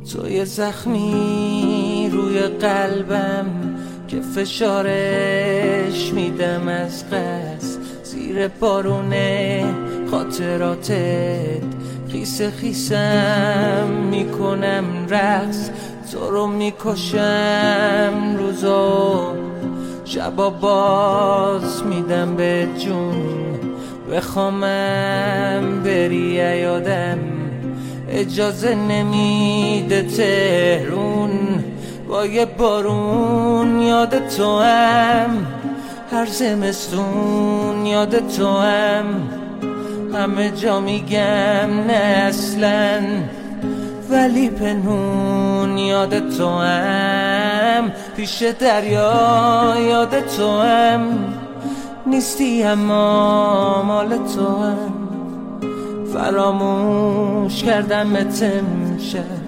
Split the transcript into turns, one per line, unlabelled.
توی زخمی روی قلبم که فشارش میدم از قصد، زیر بارون خاطراتت خیس خیسم میکنم رقص. تو رو میکشم روزا شبا باز میدم به جون، بخوامم بری یادم اجازه نمیده تهرون. با یه بارون یاد تو هم، هر زمستون یاد تو هم، همه جا میگم نه اصلا ولی پنهون یاد تو هم، پیش دریا یاد تو هم، نیستی اما مال تو هم. فراموش کردم امشب